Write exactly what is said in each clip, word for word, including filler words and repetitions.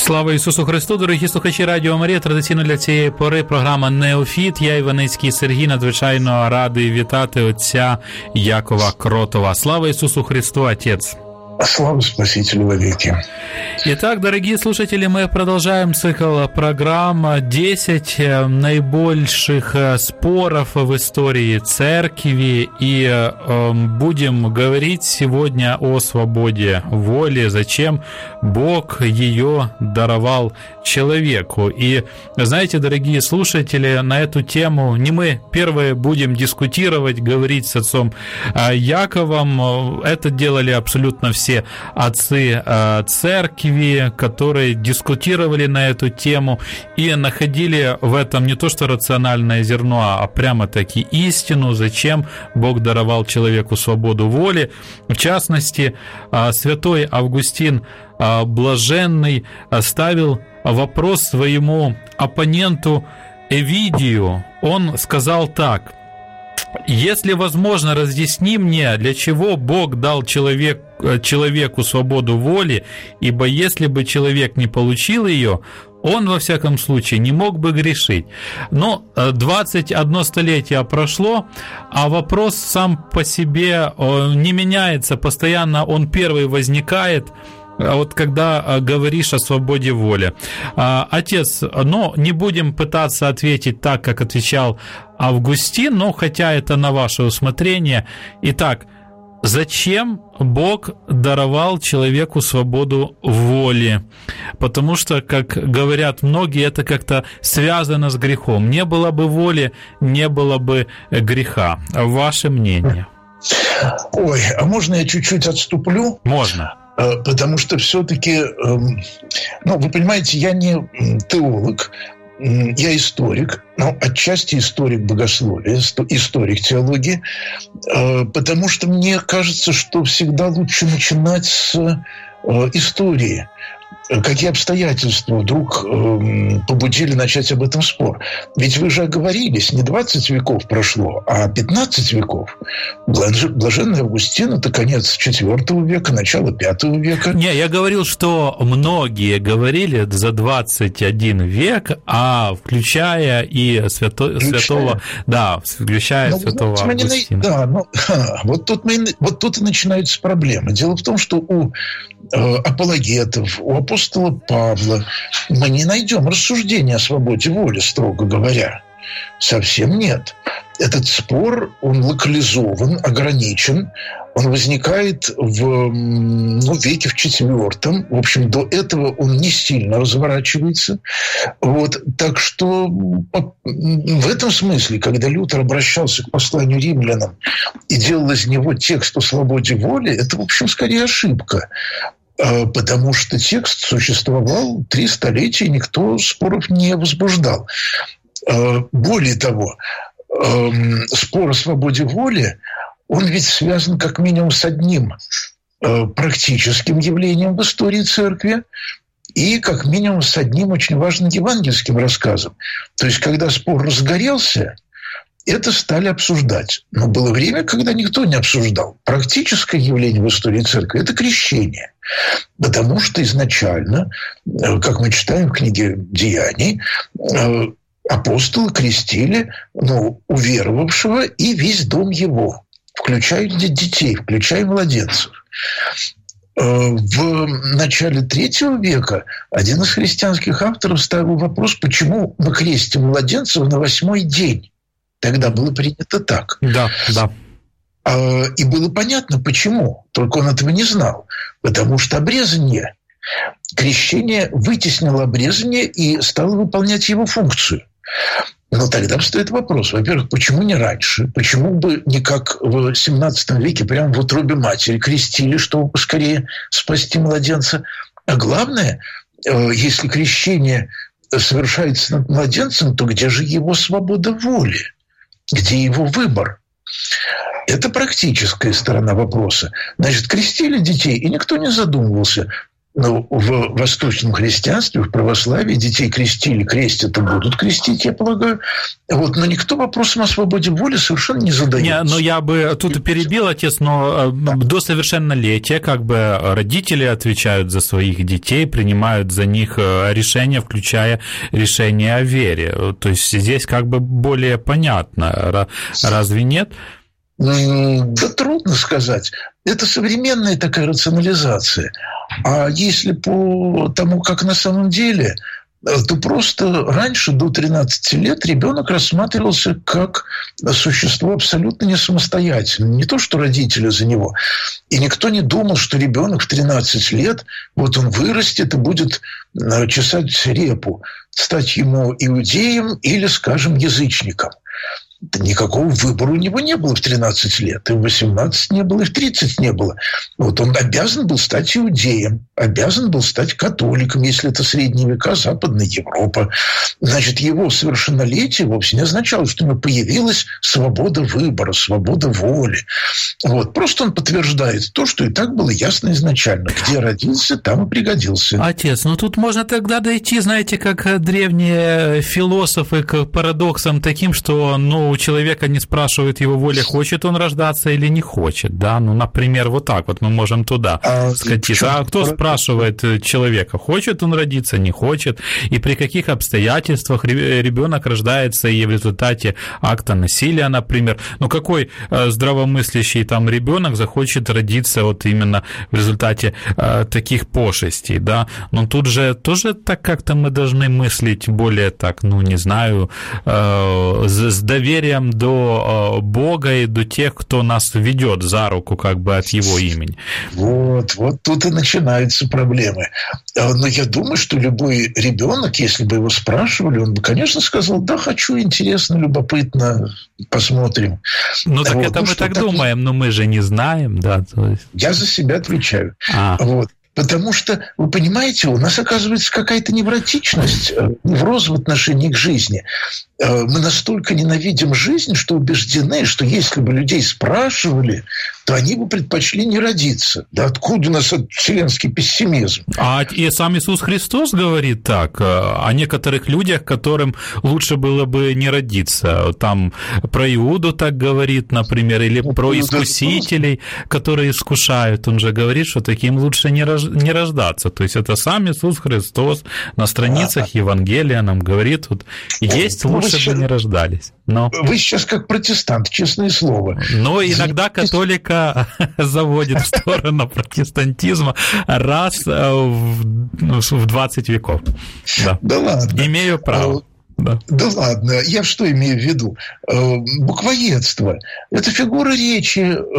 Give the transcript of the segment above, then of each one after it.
Слава Ісусу Христу, дорогі слухачі Радіо Марія. Традиційно для цієї пори програма «Неофіт». Я, Іваницький Сергій, надзвичайно радий вітати отця Якова Кротова. Слава Ісусу Христу, Отец! Слава Спасителю вовеки. Итак, дорогие слушатели, мы продолжаем цикл программ «десять наибольших споров в истории церкви», и э, будем говорить сегодня о свободе воли, зачем Бог ее даровал человеку. И, знаете, дорогие слушатели, на эту тему не мы первые будем дискутировать, говорить с отцом Яковом, это делали абсолютно все все отцы э, церкви, которые дискутировали на эту тему и находили в этом не то что рациональное зерно, а прямо-таки истину, зачем Бог даровал человеку свободу воли. В частности, э, святой Августин э, Блаженный ставил вопрос своему оппоненту Эвидию. Он сказал так: «Если возможно, разъясни мне, для чего Бог дал человек, человеку свободу воли, ибо если бы человек не получил ее, он, во всяком случае, не мог бы грешить». Но двадцать одно столетие прошло, а вопрос сам по себе не меняется, постоянно он первый возникает, вот когда говоришь о свободе воли. Отец, но не будем пытаться ответить так, как отвечал Августин, но хотя это на ваше усмотрение. Итак, зачем Бог даровал человеку свободу воли? Потому что, как говорят многие, это как-то связано с грехом. Не было бы воли, не было бы греха. Ваше мнение? Ой, а можно я чуть-чуть отступлю? Можно. Потому что все-таки, ну, вы понимаете, я не теолог, я историк, ну, отчасти историк богословия, историк теологии, потому что мне кажется, что всегда лучше начинать с истории. Какие обстоятельства вдруг э, побудили начать об этом спор? Ведь вы же оговорились, не двадцать веков прошло, а пятнадцать веков. Блаженный Августин – это конец четвёртого века, начало пятого века. Не, я говорил, что многие говорили за двадцать один век, а включая и свято... включая. святого, да, включая ну, святого знаете, Августина. Да, ну, вот, тут мы, вот тут и начинаются проблемы. Дело в том, что у э, апологетов, у апостола Павла мы не найдем рассуждения о свободе воли, строго говоря. Совсем нет. Этот спор, он локализован, ограничен, он возникает в ну, веке в четвертом. В общем, до этого он не сильно разворачивается. Вот. Так что в этом смысле, когда Лютер обращался к посланию римлянам и делал из него текст о свободе воли, это, в общем, скорее ошибка. Потому что текст существовал три столетия, и никто споров не возбуждал. Более того, спор о свободе воли, он ведь связан как минимум с одним практическим явлением в истории церкви и как минимум с одним очень важным евангельским рассказом. То есть, когда спор разгорелся, это стали обсуждать. Но было время, когда никто не обсуждал. Практическое явление в истории церкви – это крещение. Потому что изначально, как мы читаем в книге «Деяний», апостолы крестили ну, уверовавшего и весь дом его, включая детей, включая младенцев. В начале третьего века один из христианских авторов ставил вопрос, почему мы крестим младенцев на восьмой день. Тогда было принято так. Да, да. И было понятно, почему. Только он этого не знал. Потому что обрезание, крещение вытеснило обрезание и стало выполнять его функцию. Но тогда встает вопрос. Во-первых, почему не раньше? Почему бы не как в семнадцатом веке прямо в утробе матери крестили, чтобы поскорее спасти младенца? А главное, если крещение совершается над младенцем, то где же его свобода воли? Где его выбор? Это практическая сторона вопроса. Значит, крестили детей, и никто не задумывался, Ну, в восточном христианстве, в православии детей крестили, крестят и будут крестить, я полагаю. Вот, но никто вопросом о свободе воли совершенно не задает. Не, но я бы тут перебил, отец, но до совершеннолетия как бы родители отвечают за своих детей, принимают за них решения, включая решение о вере. То есть здесь как бы более понятно. Разве нет? Да трудно сказать. Это современная такая рационализация. А если по тому, как на самом деле, то просто раньше, до тринадцати лет, ребенок рассматривался как существо абсолютно не самостоятельное. Не то, что родители за него. И никто не думал, что ребенок в тринадцать лет, вот он вырастет и будет чесать репу, стать ему иудеем или, скажем, язычником. Никакого выбора у него не было в тринадцать лет, и в восемнадцать не было, и в тридцать не было. Вот он обязан был стать иудеем, обязан был стать католиком, если это средние века, Западная Европа. Значит, его совершеннолетие вовсе не означало, что у него появилась свобода выбора, свобода воли. Вот. Просто он подтверждает то, что и так было ясно изначально. Где родился, там и пригодился. Отец, ну тут можно тогда дойти, знаете, как древние философы, к парадоксам таким, что, ну, у человека не спрашивают его воли, хочет он рождаться или не хочет, да, ну, например, вот так вот мы можем туда а, скатиться. А кто спрашивает человека, хочет он родиться, не хочет, и при каких обстоятельствах ребенок рождается и в результате акта насилия, например, ну, какой здравомыслящий там ребенок захочет родиться вот именно в результате э, таких пошестей, да, но тут же тоже так как-то мы должны мыслить более так, ну, не знаю, э, с доверием до Бога и до тех, кто нас ведет за руку как бы от Его имени. Вот, вот тут и начинаются проблемы. Но я думаю, что любой ребенок, если бы его спрашивали, он бы, конечно, сказал, да, хочу, интересно, любопытно, посмотрим. Ну, так вот. это ну, мы так такое? думаем, но мы же не знаем, да. То есть... Я за себя отвечаю. А. Вот. Потому что, вы понимаете, у нас оказывается какая-то невротичность, невроз в отношении к жизни. Мы настолько ненавидим жизнь, что убеждены, что если бы людей спрашивали, то они бы предпочли не родиться. Да откуда у нас этот вселенский пессимизм? А и сам Иисус Христос говорит так о некоторых людях, которым лучше было бы не родиться. Там про Иуду так говорит, например, или ну, про искусителей, которые искушают. Он же говорит, что таким лучше не рождаться. не рождаться. То есть это сам Иисус Христос на страницах а, Евангелия нам говорит, вот, есть ну, лучше сейчас, бы не рождались. Но... Вы сейчас как протестант, честное слово. Но иногда католика заводит в сторону протестантизма раз в двадцать веков. Да, да ладно. Имею право. Да. да ладно, я что имею в виду? Буквоедство – это фигура речи.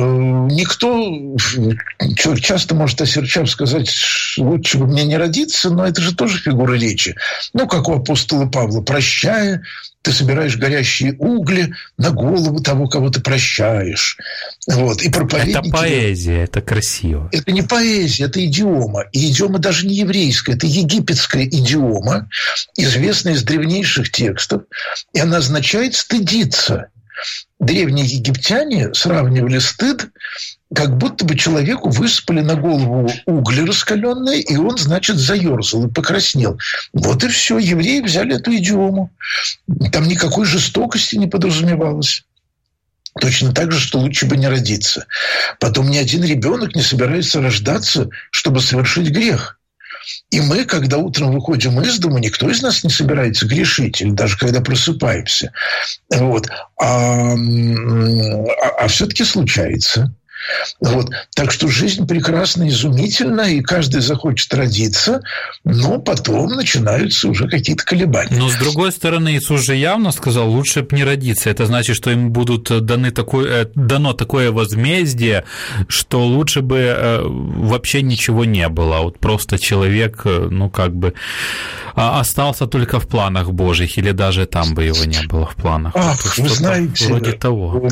Никто, часто может осерчав сказать, лучше бы мне не родиться, но это же тоже фигура речи. Ну, как у апостола Павла, прощая, ты собираешь горящие угли на голову того, кого ты прощаешь. Вот. И это поэзия, это красиво. Это не поэзия, это идиома. И идиома даже не еврейская, это египетская идиома, известная из древнейших текстов, и она означает «стыдиться». Древние египтяне сравнивали стыд, как будто бы человеку высыпали на голову угли раскаленные, и он, значит, заерзал и покраснел. Вот и все. Евреи взяли эту идиому. Там никакой жестокости не подразумевалось. Точно так же, что лучше бы не родиться. Потом ни один ребенок не собирается рождаться, чтобы совершить грех. И мы, когда утром выходим из дома, никто из нас не собирается грешить, или даже когда просыпаемся. Вот. А, а, а все-таки случается. Вот. Так что жизнь прекрасна, изумительна, и каждый захочет родиться, но потом начинаются уже какие-то колебания. Но, с другой стороны, Иисус же явно сказал, лучше бы не родиться. Это значит, что им будут даны такое, дано такое возмездие, что лучше бы вообще ничего не было. Вот просто человек, ну, как бы остался только в планах Божьих, или даже там бы его не было в планах. Ах, вы знаете, вроде того.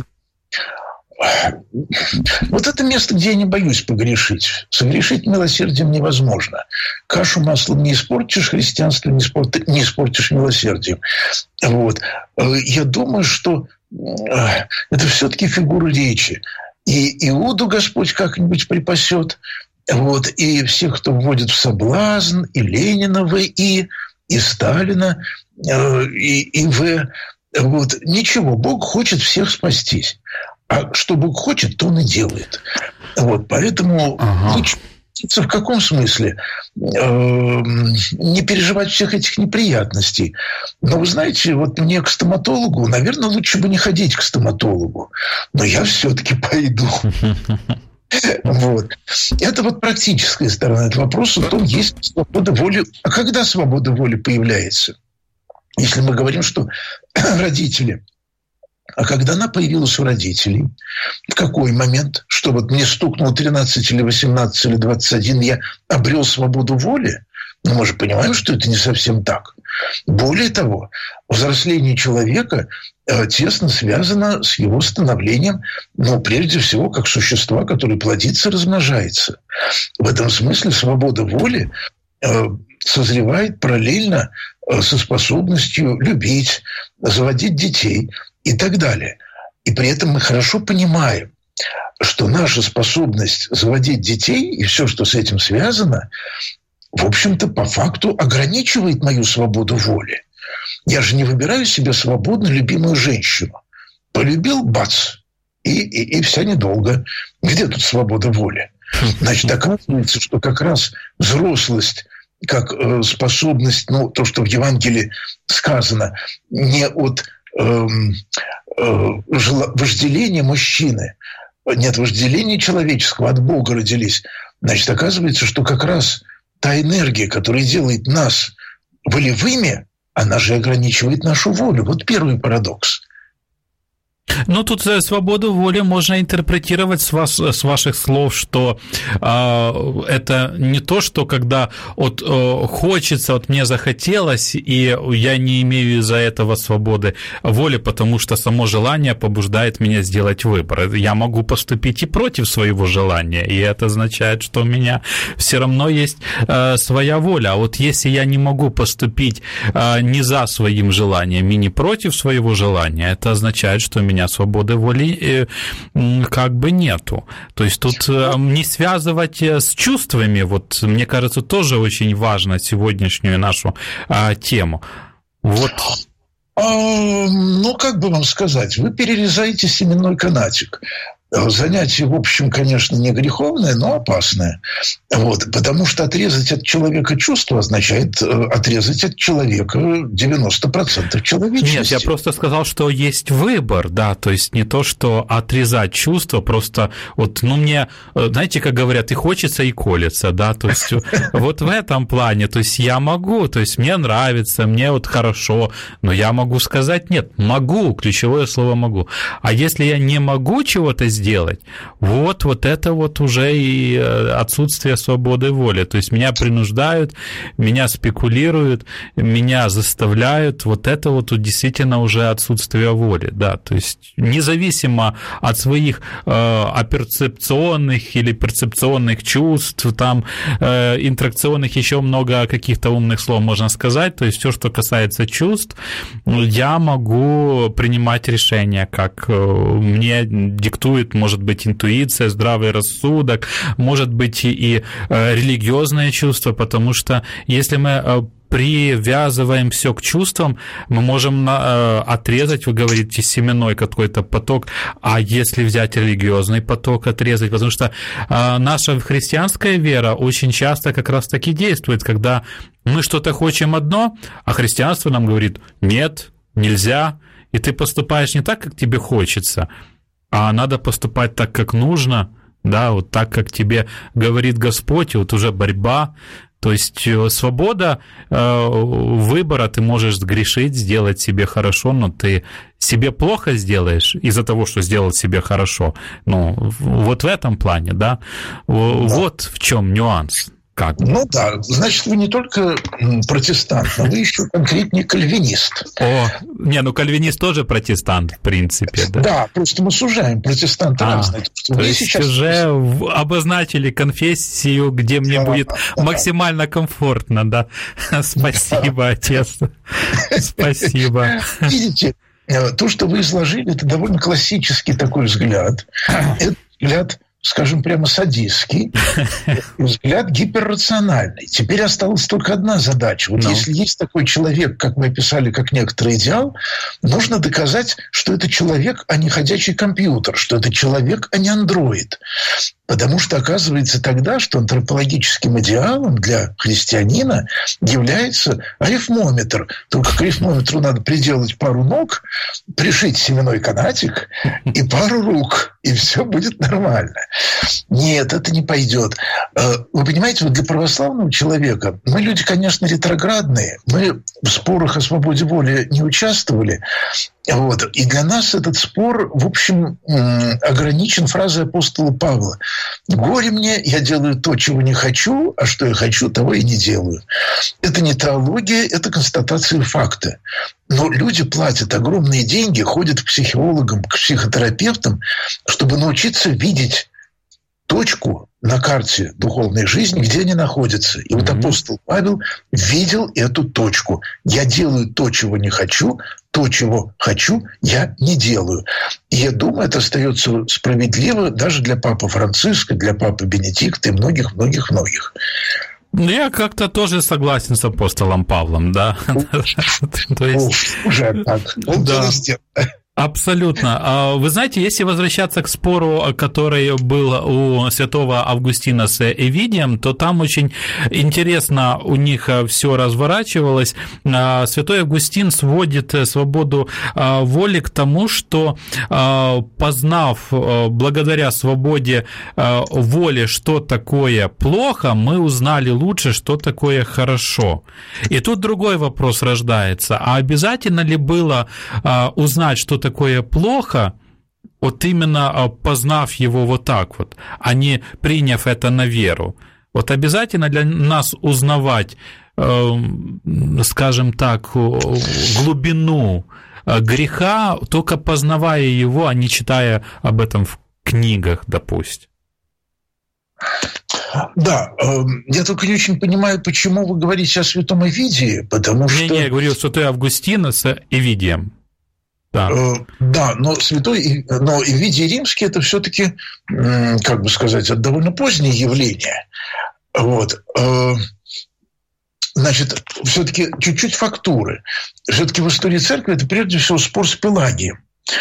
Вот это место, где я не боюсь погрешить. Согрешить милосердием невозможно. Кашу маслом не испортишь, христианство не испортишь, не испортишь милосердием. Вот. Я думаю, что это все-таки фигура речи. И Иуду Господь как-нибудь припасет, вот, и всех, кто вводит в соблазн, и Ленина в И, и Сталина, и, и В. Вот. Ничего, Бог хочет всех спастись. А что Бог хочет, то Он и делает. Вот. Поэтому ага. лучше в каком смысле? Не переживать всех этих неприятностей. Но вы знаете, вот мне к стоматологу, наверное, лучше бы не ходить к стоматологу. Но я все-таки пойду. Вот. Это вот практическая сторона этого вопроса. В том, есть свобода воли. А когда свобода воли появляется? Если мы говорим, что родители... А когда она появилась у родителей, в какой момент, что вот мне стукнуло тринадцать или восемнадцать или двадцать один, я обрел свободу воли? Но мы же понимаем, что это не совсем так. Более того, взросление человека тесно связано с его становлением, ну, прежде всего, как существа, которое плодится и размножается. В этом смысле свобода воли созревает параллельно со способностью любить, заводить детей и так далее. И при этом мы хорошо понимаем, что наша способность заводить детей и все, что с этим связано, в общем-то, по факту ограничивает мою свободу воли. Я же не выбираю себе свободно любимую женщину. Полюбил, бац, и, и, и вся недолго. Где тут свобода воли? Значит, оказывается, что как раз взрослость как э, способность, ну, то, что в Евангелии сказано, не от э, э, вожделения мужчины, не от вожделения человеческого, от Бога родились. Значит, оказывается, что как раз та энергия, которая делает нас волевыми, она же ограничивает нашу волю. Вот первый парадокс. Ну, тут свободу воли можно интерпретировать с, вас, с ваших слов, что э, это не то, что когда вот, э, хочется, вот мне захотелось, и я не имею из-за этого свободы воли, потому что само желание побуждает меня сделать выбор. Я могу поступить и против своего желания, и это означает, что у меня все равно есть э, своя воля. А вот если я не могу поступить э, не за своим желанием и не против своего желания, это означает, что у меня меня свободы воли как бы нету. То есть тут не связывать с чувствами, вот мне кажется, тоже очень важно сегодняшнюю нашу а, тему. Вот. А, ну, как бы вам сказать, вы перерезаете семенной канатик. Занятие, в общем, конечно, не греховное, но опасное. Вот, потому что отрезать от человека чувства означает отрезать от человека девяносто процентов человечности. Нет, я просто сказал, что есть выбор, да, то есть не то, что отрезать чувства, просто вот, ну, мне, знаете, как говорят, и хочется, и колется, да, то есть вот в этом плане, то есть я могу, то есть мне нравится, мне вот хорошо, но я могу сказать нет, могу, ключевое слово могу. А если я не могу чего-то сделать, делать. Вот, вот это вот уже и отсутствие свободы воли. То есть меня принуждают, меня спекулируют, меня заставляют. Вот это вот действительно уже отсутствие воли. Да. То есть независимо от своих э, оперцепционных или перцепционных чувств, там э, интеракционных, еще много каких-то умных слов можно сказать. То есть все, что касается чувств, я могу принимать решения, как мне диктует, может быть, интуиция, здравый рассудок, может быть, и религиозное чувство, потому что если мы привязываем все к чувствам, мы можем отрезать, вы говорите, семенной какой-то поток, а если взять религиозный поток, отрезать, потому что наша христианская вера очень часто как раз таки действует, когда мы что-то хотим одно, а христианство нам говорит «нет, нельзя», и ты поступаешь не так, как тебе хочется, а надо поступать так, как нужно, да, вот так, как тебе говорит Господь, и вот уже борьба. То есть свобода э, выбора, ты можешь сгрешить, сделать себе хорошо, но ты себе плохо сделаешь из-за того, что сделал себе хорошо. Ну, вот в этом плане, да, да. Вот в чем нюанс. Как? Ну да, значит, вы не только протестант, но вы еще конкретнее кальвинист. О, не, ну кальвинист тоже протестант, в принципе. Да, да, просто мы сужаем, протестанты а, разные. То есть сейчас уже обозначили конфессию, где мне да, будет да, максимально да. комфортно, да. Спасибо, отец. Спасибо. Видите, то, что вы изложили, это довольно классический такой взгляд. Это взгляд скажем прямо, садистский, взгляд гиперрациональный. Теперь осталась только одна задача. Вот no. если есть такой человек, как мы описали, как некоторый идеал, нужно доказать, что это человек, а не ходячий компьютер, что это человек, а не андроид. Потому что оказывается тогда, что антропологическим идеалом для христианина является арифмометр. Только к арифмометру надо приделать пару ног, пришить семенной канатик и пару рук, и все будет нормально. Нет, это не пойдет. Вы понимаете, вот для православного человека мы люди, конечно, ретроградные, мы в спорах о свободе воли не участвовали. Вот. И для нас этот спор, в общем, ограничен фразой апостола Павла. «Горе мне, я делаю то, чего не хочу, а что я хочу, того и не делаю». Это не теология, это констатация факта. Но люди платят огромные деньги, ходят к психологам, к психотерапевтам, чтобы научиться видеть точку на карте духовной жизни, где они находятся. И вот апостол Павел видел эту точку. Я делаю то, чего не хочу, то, чего хочу, я не делаю. И я думаю, это остается справедливо даже для папы Франциска, для папы Бенедикта и многих-многих-многих. Я как-то тоже согласен с апостолом Павлом, да. То есть... Уже так. Абсолютно. Вы знаете, если возвращаться к спору, который был у святого Августина с Эвидием, то там очень интересно у них все разворачивалось. Святой Августин сводит свободу воли к тому, что, познав благодаря свободе воли, что такое плохо, мы узнали лучше, что такое хорошо. И тут другой вопрос рождается. А обязательно ли было узнать, что такое плохо, вот именно познав его вот так вот, а не приняв это на веру? Вот обязательно для нас узнавать, скажем так, глубину греха, только познавая его, а не читая об этом в книгах, допустим. Да, я только не очень понимаю, почему вы говорите о святом Эвидии, потому что... Не, не, я говорю, святой Августин с Эвидием. Да. Да, но святой, но Эвидий Римский — это все-таки, как бы сказать, это довольно позднее явление. Вот. Значит, все-таки чуть-чуть фактуры. Все-таки в истории церкви это прежде всего спор с Пелагием.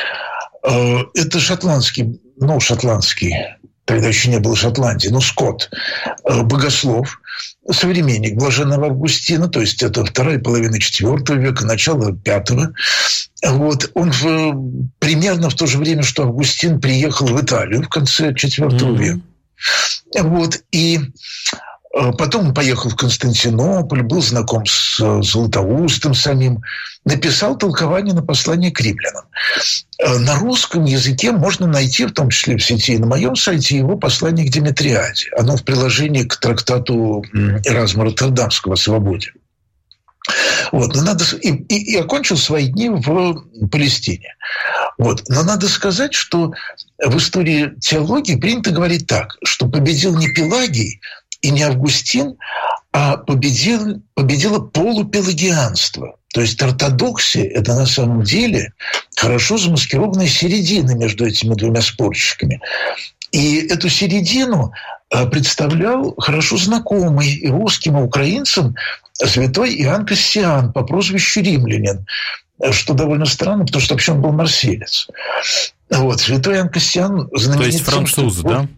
Это шотландский, ну, шотландский, тогда еще не было Шотландии, но Скотт, богослов, современник блаженного Августина, то есть это вторая половина четвёртого века, начало пятого. Вот. Он в, примерно в то же время, что Августин приехал в Италию в конце четвёртого века. Вот. И потом он поехал в Константинополь, был знаком с Златоустом самим, написал толкование на послание к римлянам. На русском языке можно найти, в том числе в сети и на моем сайте, его послание к Димитриаде. Оно в приложении к трактату Эразма Роттердамского о свободе. Вот, но надо, и, и, и окончил свои дни в Палестине. Вот. Но надо сказать, что в истории теологии принято говорить так, что победил не Пелагий и не Августин, а победил, победило полупелагианство. То есть ортодоксия – это на самом деле хорошо замаскированная середина между этими двумя спорщиками. И эту середину представлял хорошо знакомый и русским, и украинцам святой Иоанн Кассиан по прозвищу Римлянин, что довольно странно, потому что вообще он был марсельец. Вот, святой Иоанн Кассиан знаменит... То есть француз, тем, да?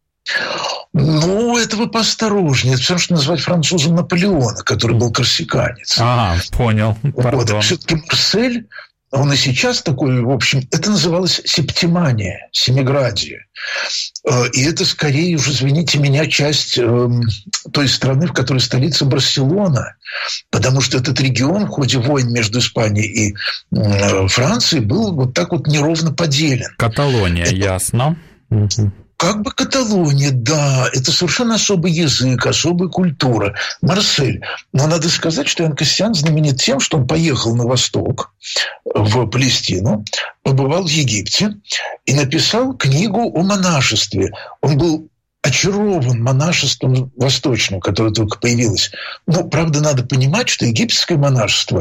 Ну, это вы поосторожнее. Это все, что назвать французом Наполеона, который был корсиканец. А, понял. Вот, все-таки Марсель, он и сейчас такой, в общем, это называлось септимания, семиградия. И это скорее уже, извините меня, часть э, той страны, в которой столица Барселона, потому что этот регион в ходе войн между Испанией и э, Францией был вот так вот неровно поделен. Каталония, это... ясно. Как бы Каталония, да, это совершенно особый язык, особая культура. Марсель. Но надо сказать, что Иоанн Кассиан знаменит тем, что он поехал на восток, в Палестину, побывал в Египте и написал книгу о монашестве. Он был очарован монашеством восточным, которое только появилось. Но, правда, надо понимать, что египетское монашество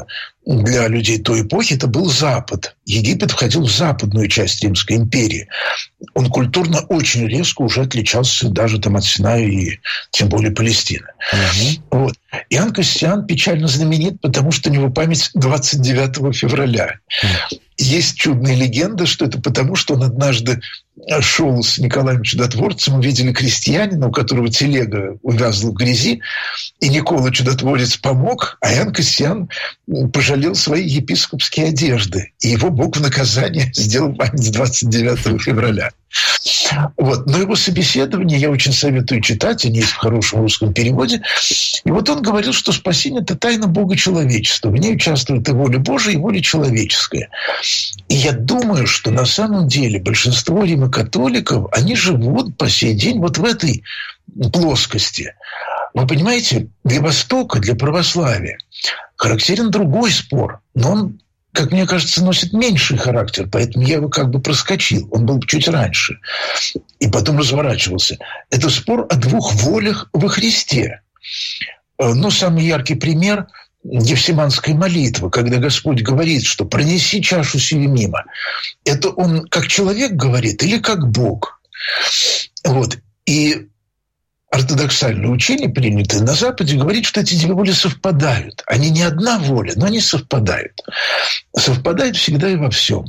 для людей той эпохи это был Запад. Египет входил в западную часть Римской империи. Он культурно очень резко уже отличался даже там от Синая и тем более Палестины. Угу. Вот. Иоанн Кассиан печально знаменит, потому что у него память двадцать девятого февраля. Угу. Есть чудная легенда, что это потому, что он однажды шел с Николаем Чудотворцем, увидели крестьянина, у которого телега увязла в грязи, и Никола Чудотворец помог, а Иоанн Кассиан пожалел свои епископские одежды. И его Бог в наказание сделал память двадцать девятого февраля. Вот. Но его собеседование я очень советую читать, они есть в хорошем русском переводе. И вот он говорил, что спасение – это тайна Бога человечества. В ней участвует и воля Божия, и воля человеческая. И я думаю, что на самом деле большинство римокатоликов, они живут по сей день вот в этой плоскости. Вы понимаете, для Востока, для православия характерен другой спор, но он, как мне кажется, носит меньший характер, поэтому я его как бы проскочил. Он был чуть раньше. И потом разворачивался. Это спор о двух волях во Христе. Ну, самый яркий пример – Гефсиманская молитва, когда Господь говорит, что «пронеси чашу сию мимо». Это он как человек говорит или как Бог? Вот. И ортодоксальное учение, принятое на Западе, говорит, что эти две воли совпадают. Они не одна воля, но они совпадают. Совпадают всегда и во всем.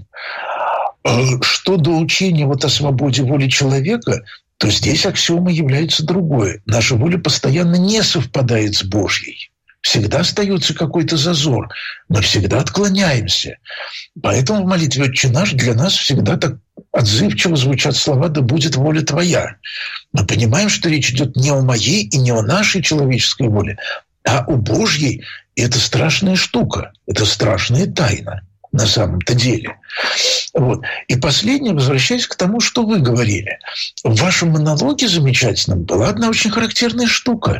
Что до учения вот о свободе воли человека, то здесь аксиомой является другое. Наша воля постоянно не совпадает с Божьей. Всегда остается какой-то зазор. Мы всегда отклоняемся. Поэтому в молитве «Отче наш» для нас всегда так отзывчиво звучат слова «Да будет воля твоя». Мы понимаем, что речь идет не о моей и не о нашей человеческой воле, а о Божьей. И это страшная штука. Это страшная тайна на самом-то деле. Вот. И последнее, возвращаясь к тому, что вы говорили. В вашем монологе замечательном была одна очень характерная штука.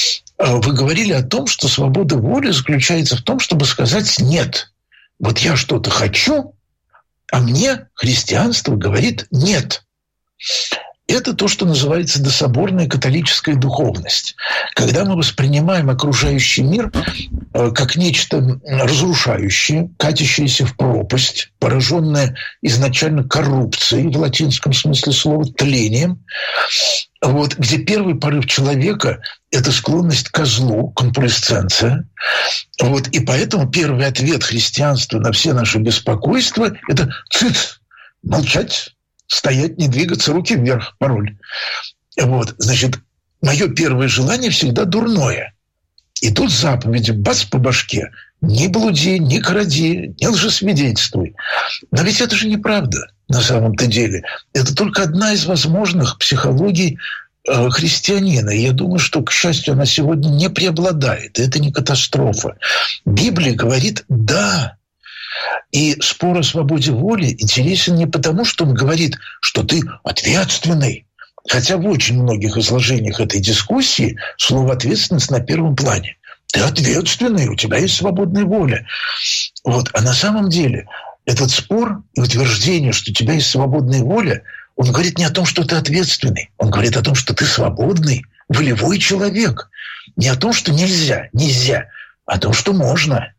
Вы говорили о том, что свобода воли заключается в том, чтобы сказать «нет». Вот я что-то хочу, а мне христианство говорит «нет». Это то, что называется дособорная католическая духовность. Когда мы воспринимаем окружающий мир как нечто разрушающее, катящееся в пропасть, пораженное изначально коррупцией, в латинском смысле слова, тлением, вот, где первый порыв человека – это склонность к злу, конкуресценция. Вот, и поэтому первый ответ христианства на все наши беспокойства – это «цыц», молчать, стоять, не двигаться, руки вверх, пароль. Вот, значит, мое первое желание всегда дурное. И тут заповеди, бац по башке. Ни блуди, ни кради, не лжесвидетельствуй. Но ведь это же неправда на самом-то деле. Это только одна из возможных психологий э, христианина. И я думаю, что, к счастью, она сегодня не преобладает. И это не катастрофа. Библия говорит «да». И спор о свободе воли интересен не потому, что он говорит, что ты ответственный. Хотя в очень многих изложениях этой дискуссии слово «ответственность» на первом плане. Ты ответственный, у тебя есть свободная воля. Вот. А на самом деле этот спор и утверждение, что у тебя есть свободная воля, он говорит не о том, что ты ответственный. Он говорит о том, что ты свободный, волевой человек. Не о том, что нельзя, нельзя, а о том, что можно.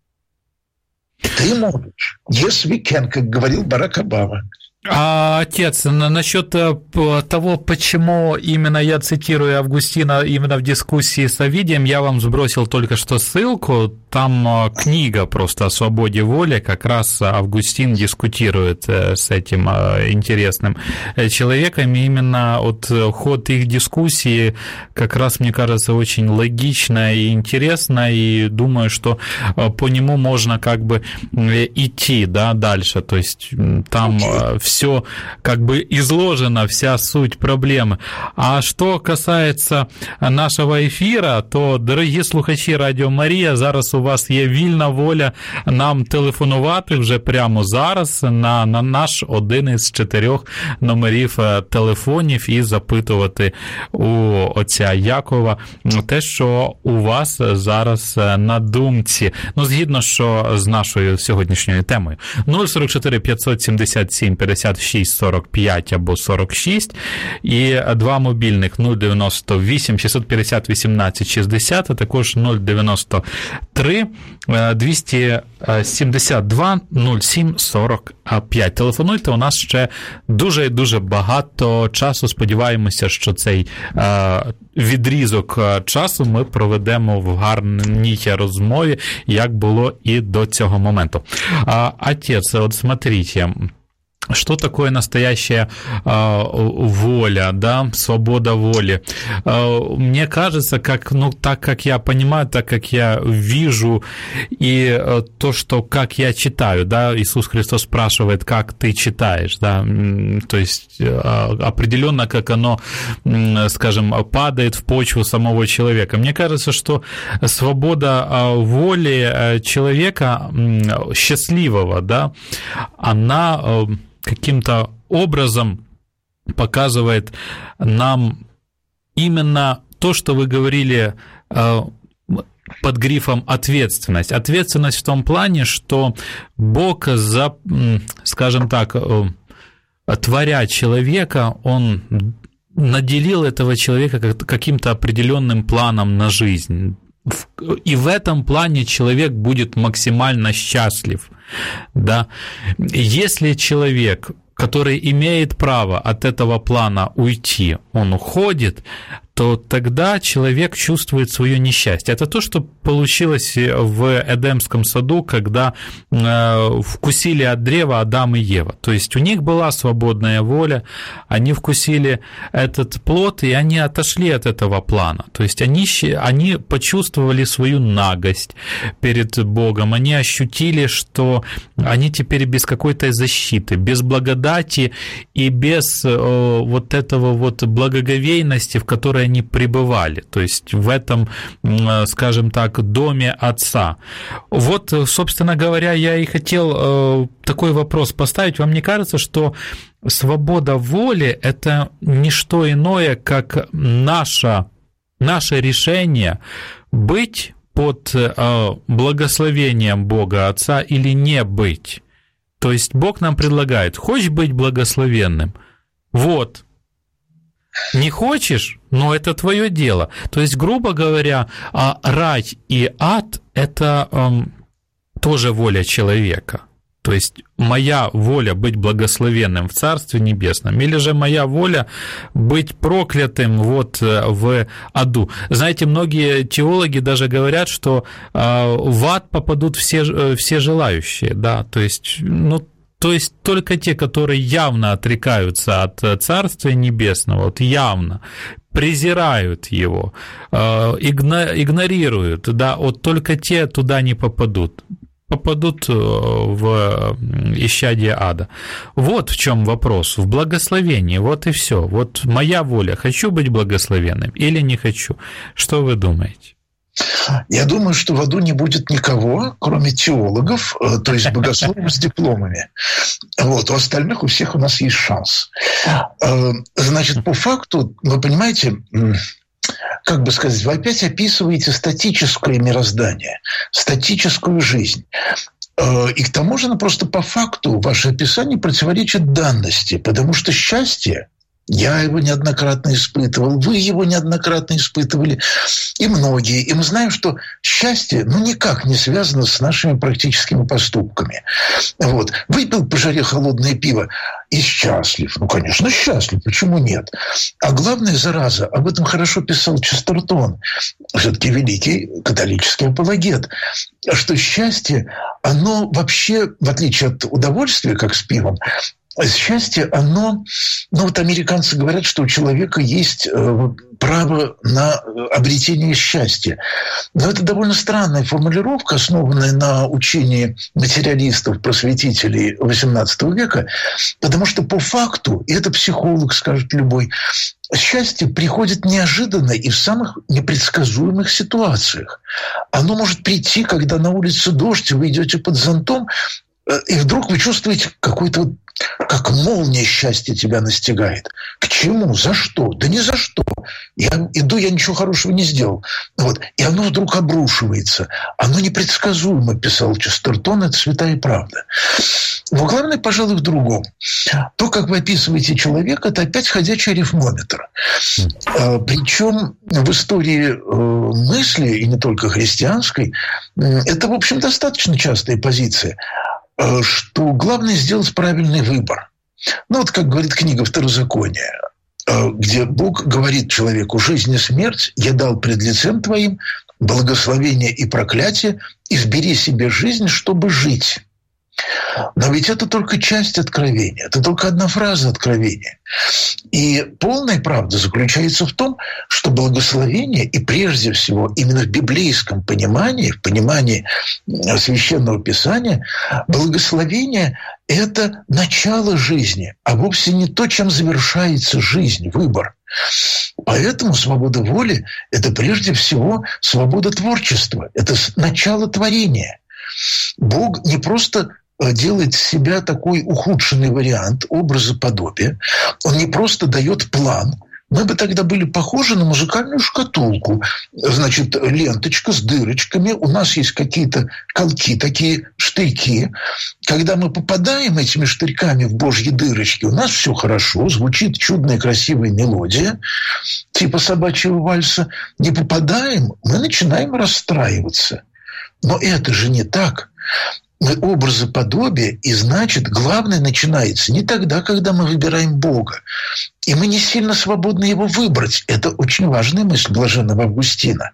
Ты можешь. Yes, we can, как говорил Барак Обама. А, отец, насчет того, почему именно я цитирую Августина именно в дискуссии с Овидием, я вам сбросил только что ссылку. Там книга просто о свободе воли, как раз Августин дискутирует с этим интересным человеком. И именно вот ход их дискуссии как раз, мне кажется, очень логично и интересно, и думаю, что по нему можно как бы идти, да, дальше. То есть там все как бы изложено, вся суть проблемы. А что касається нашого ефіра, то, дорогі слухачі Радіо Марія, зараз у вас є вільна воля нам телефонувати вже прямо зараз на, на наш один із чотирьох номерів телефонів і запитувати у отця Якова те, що у вас зараз на думці. Ну, згідно, що з нашою сьогоднішньою темою. нуль сорок чотири п'ятсот сімдесят сім п'ятдесят п'ятдесят шість сорок п'ять або сорок шість, і два мобільних нуль дев'яносто вісім шістсот п'ятдесят вісімнадцять шістдесят, а також нуль дев'яносто три двісті сімдесят два нуль сім сорок п'ять. Телефонуйте, у нас ще дуже і дуже багато часу. Сподіваємося, що цей відрізок часу ми проведемо в гарній розмові, як було і до цього моменту. Отець, от смотрите, что такое настоящая э, воля, да, свобода воли? Э, мне кажется, как, ну, так как я понимаю, так как я вижу, и э, то, что как я читаю, да, Иисус Христос спрашивает, как ты читаешь, да, то есть э, определенно, как оно, э, скажем, падает в почву самого человека. Мне кажется, что свобода э, воли человека э, счастливого, да, она э, каким-то образом показывает нам именно то, что вы говорили э, под грифом ответственность. Ответственность в том плане, что Бог, за, скажем так, э, творя человека, Он наделил этого человека каким-то определенным планом на жизнь. И в этом плане человек будет максимально счастлив. Да? Если человек, который имеет право от этого плана уйти, он уходит, то тогда человек чувствует свое несчастье. Это то, что получилось в Эдемском саду, когда вкусили от древа Адам и Ева. То есть у них была свободная воля, они вкусили этот плод, и они отошли от этого плана. То есть они, они почувствовали свою нагость перед Богом, они ощутили, что они теперь без какой-то защиты, без благодати и без вот этого вот благоговейности, в которой они пребывали, то есть в этом, скажем так, доме Отца. Вот, собственно говоря, я и хотел такой вопрос поставить. Вам не кажется, что свобода воли – это не что иное, как наше, наше решение быть под благословением Бога Отца или не быть? То есть Бог нам предлагает: хочешь быть благословенным? Вот. Не хочешь, но это твое дело. То есть, грубо говоря, рай и ад – это эм, тоже воля человека. То есть, моя воля быть благословенным в Царстве Небесном, или же моя воля быть проклятым вот в аду. Знаете, многие теологи даже говорят, что э, в ад попадут все, все желающие, да, то есть, ну, То есть только те, которые явно отрекаются от Царствия Небесного, вот явно презирают его, игнорируют, да, вот только те туда не попадут, попадут в исчадие ада. Вот в чем вопрос, в благословении, вот и все. Вот моя воля, хочу быть благословенным или не хочу. Что вы думаете? Я думаю, что в аду не будет никого, кроме теологов, то есть богословов с дипломами. Вот, у остальных, у всех у нас есть шанс. Значит, по факту, вы понимаете, как бы сказать, вы опять описываете статическое мироздание, статическую жизнь. И к тому же, ну, просто по факту ваше описание противоречит данности, потому что счастье, я его неоднократно испытывал, вы его неоднократно испытывали, и многие. И мы знаем, что счастье ну, никак не связано с нашими практическими поступками. Вот. Выпил по жаре холодное пиво и счастлив. Ну, конечно, счастлив. Почему нет? А главное, зараза, об этом хорошо писал Честертон, все-таки великий католический апологет, что счастье, оно вообще, в отличие от удовольствия, как с пивом, счастье, оно, ну вот американцы говорят, что у человека есть э, право на обретение счастья. Но это довольно странная формулировка, основанная на учении материалистов, просветителей восемнадцатого века, потому что по факту, и это психолог скажет любой, счастье приходит неожиданно и в самых непредсказуемых ситуациях. Оно может прийти, когда на улице дождь, и вы идете под зонтом, и вдруг вы чувствуете какой-то вот, как молния счастья тебя настигает. К чему? За что? Да ни за что. Я иду, я ничего хорошего не сделал. Вот. И оно вдруг обрушивается. Оно непредсказуемо, писал Честертон, это святая правда. Но главное, пожалуй, в другом. То, как вы описываете человека, это опять ходячий арифмометр. Причем в истории мысли, и не только христианской, это, в общем, достаточно частая позиция, что главное сделать правильный выбор. Ну, вот как говорит книга Второзакония, где Бог говорит человеку: «Жизнь и смерть я дал пред лицем твоим, благословение и проклятие, избери себе жизнь, чтобы жить». Но ведь это только часть откровения, это только одна фраза откровения. И полная правда заключается в том, что благословение, и прежде всего именно в библейском понимании, в понимании Священного Писания, благословение – это начало жизни, а вовсе не то, чем завершается жизнь, выбор. Поэтому свобода воли – это прежде всего свобода творчества, это начало творения. Бог не просто делает из себя такой ухудшенный вариант образа подобия. Он не просто дает план. Мы бы тогда были похожи на музыкальную шкатулку. Значит, ленточка с дырочками. У нас есть какие-то колки, такие штырьки. Когда мы попадаем этими штырьками в божьи дырочки, у нас все хорошо, звучит чудная красивая мелодия, типа собачьего вальса. Не попадаем, мы начинаем расстраиваться. Но это же не так. Мы образоподобие, и значит, главное начинается не тогда, когда мы выбираем Бога. И мы не сильно свободны его выбрать. Это очень важная мысль блаженного Августина.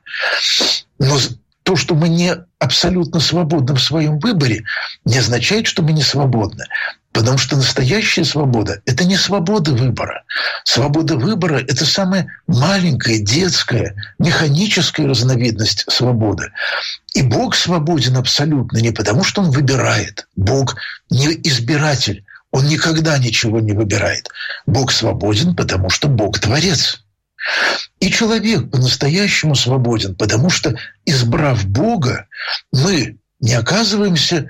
Но то, что мы не абсолютно свободны в своем выборе, не означает, что мы не свободны. Потому что настоящая свобода – это не свобода выбора. Свобода выбора – это самая маленькая, детская, механическая разновидность свободы. И Бог свободен абсолютно не потому, что Он выбирает. Бог не избиратель. Он никогда ничего не выбирает. Бог свободен, потому что Бог творец. И человек по-настоящему свободен, потому что, избрав Бога, мы не оказываемся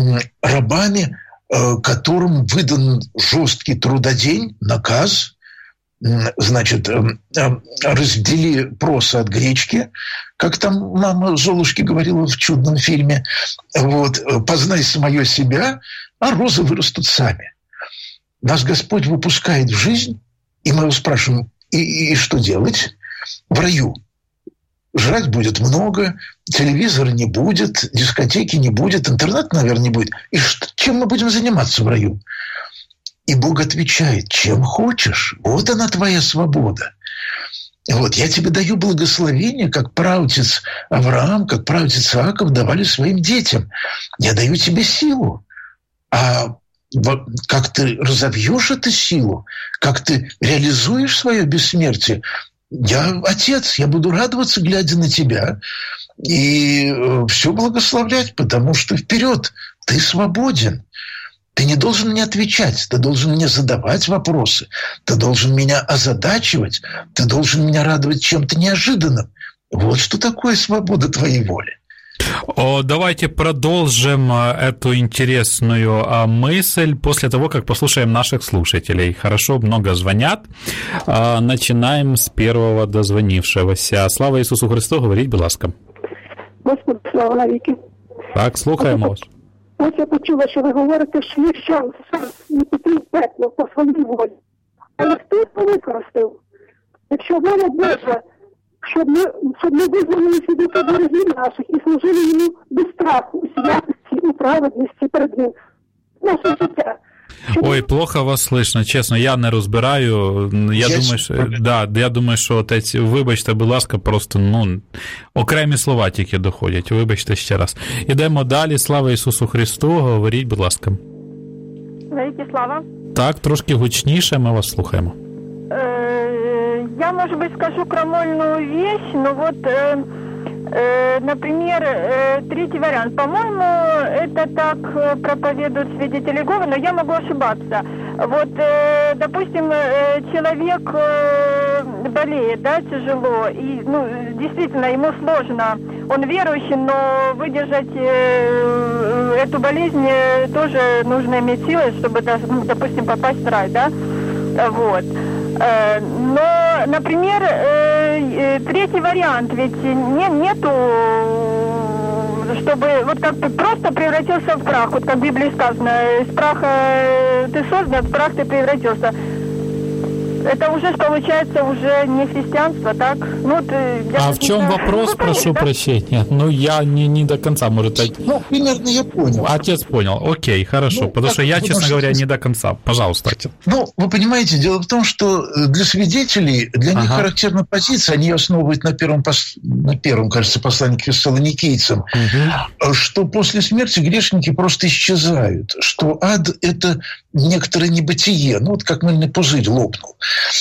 рабами, которым выдан жесткий трудодень, наказ, значит, раздели проса от гречки, как там мама Золушки говорила в чудном фильме, вот, познай самое себя, а розы вырастут сами. Нас Господь выпускает в жизнь, и мы его спрашиваем: и, и что делать? В раю. Жрать будет много, телевизора не будет, дискотеки не будет, интернета, наверное, не будет. И что, чем мы будем заниматься в раю? И Бог отвечает: чем хочешь, вот она твоя свобода. Вот, я тебе даю благословение, как праотец Авраам, как праотец Иаков давали своим детям. Я даю тебе силу. А как ты разовьешь эту силу, как ты реализуешь свое бессмертие, я отец, я буду радоваться, глядя на тебя, и все благословлять, потому что вперед, ты свободен. Ты не должен мне отвечать, ты должен мне задавать вопросы, ты должен меня озадачивать, ты должен меня радовать чем-то неожиданным. Вот что такое свобода твоей воли. О, давайте продолжим эту интересную мысль после того, как послушаем наших слушателей. Хорошо, много звонят. Начинаем с первого дозвонившегося. Слава Ісусу Христу, говоріть, будь ласка. Господи, слава навіки. Так, слухаємо вас. Ось я почула, що ви говорите, що якщо сам не піти в пекло по своїй волі, але хто це використав? Якщо воля Божа, щоб ми, щоб ми визнали свідоцтво ворогів наших і служили йому без страху, у святості, у праведності перед ним, наше життя. Ой, плохо вас слышно, чесно, я не розбираю. Я, я думаю, що, да, я думаю, що отець, вибачте, будь ласка, просто, ну, окремі слова тільки доходять. Вибачте ще раз. Ідемо далі. Слава Ісусу Христу. Говоріть, будь ласка. Навіки слава. Так, трошки гучніше, ми вас слухаємо. Я, может быть, скажу крамольную вещь, но вот, э, э, например, э, третий вариант. По-моему, это так проповедуют свидетели Иеговы, но я могу ошибаться. Вот, э, допустим, э, человек э, болеет, да, тяжело, и, ну, действительно, ему сложно. Он верующий, но выдержать э, эту болезнь тоже нужно иметь силы, чтобы, ну, допустим, попасть в рай, да, вот. Но, например, третий вариант, ведь не, нету чтобы вот как бы просто превратился в прах. Вот как в Библии сказано, из праха ты создан, в прах ты превратился. Это уже получается уже не христианство, так? Ну, вот, а в чем вопрос, ну, прошу да? прощения? Ну, я не, не до конца, может... Ну, примерно я понял. Отец понял, окей, хорошо, ну, потому что я, честно что... говоря, не до конца. Пожалуйста, отец. Ну, вы понимаете, дело в том, что для свидетелей, для них ага. характерна позиция, они основывают на первом, пос... на первом, кажется, послании к фессалоникийцам, угу. что после смерти грешники просто исчезают, что ад – это некоторое небытие, ну, вот как мыльный пузырь лопнул.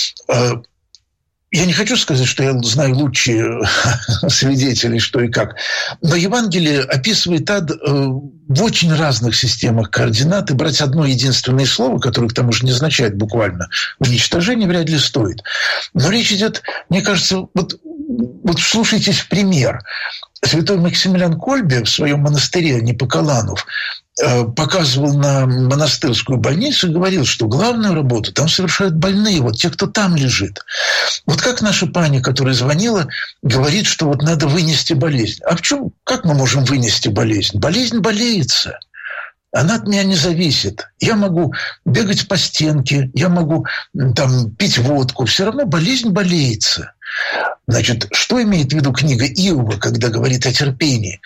Я не хочу сказать, что я знаю лучшие свидетелей, что и как, но Евангелие описывает ад в очень разных системах координат, и брать одно единственное слово, которое к тому же не означает буквально уничтожение, вряд ли стоит. Но речь идет, мне кажется, вот, вот вслушайтесь в пример. Святой Максимилиан Кольбе в своем монастыре Непоколанов показывал на монастырскую больницу и говорил, что главную работу там совершают больные, вот те, кто там лежит. Вот как наша пани, которая звонила, говорит, что вот надо вынести болезнь. А в чем, как мы можем вынести болезнь? Болезнь болеется. Она от меня не зависит. Я могу бегать по стенке, я могу там пить водку. Все равно болезнь болеется. Значит, что имеет в виду книга Иова, когда говорит о терпении?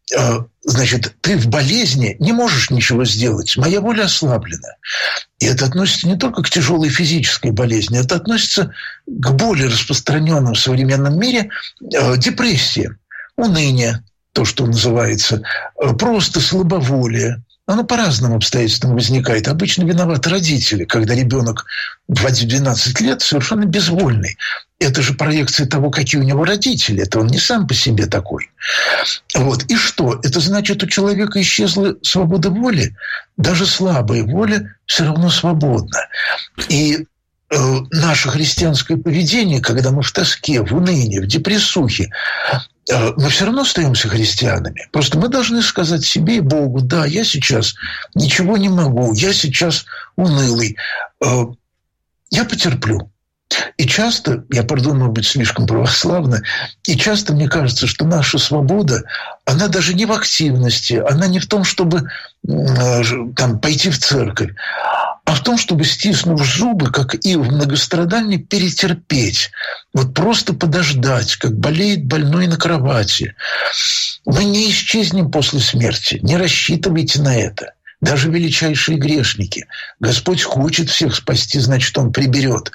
Значит, ты в болезни не можешь ничего сделать. Моя воля ослаблена. И это относится не только к тяжелой физической болезни, это относится к более распространенным в современном мире депрессии, уныние, то, что называется, просто слабоволие. Оно по разным обстоятельствам возникает. Обычно виноваты родители, когда ребенок в двенадцать лет совершенно безвольный. Это же проекция того, какие у него родители. Это он не сам по себе такой. Вот. И что? Это значит, у человека исчезла свобода воли? Даже слабая воля все равно свободна. И э, наше христианское поведение, когда мы в тоске, в унынии, в депрессухе, э, мы все равно остаемся христианами. Просто мы должны сказать себе и Богу: да, я сейчас ничего не могу, я сейчас унылый, э, я потерплю. И часто, я, пардон, может быть, слишком православно, и часто мне кажется, что наша свобода, она даже не в активности, она не в том, чтобы э, там, пойти в церковь, а в том, чтобы, стиснув зубы, как Иов многострадальный, перетерпеть. Вот просто подождать, как болеет больной на кровати. Мы не исчезнем после смерти, не рассчитывайте на это. Даже величайшие грешники. Господь хочет всех спасти, значит, Он приберет.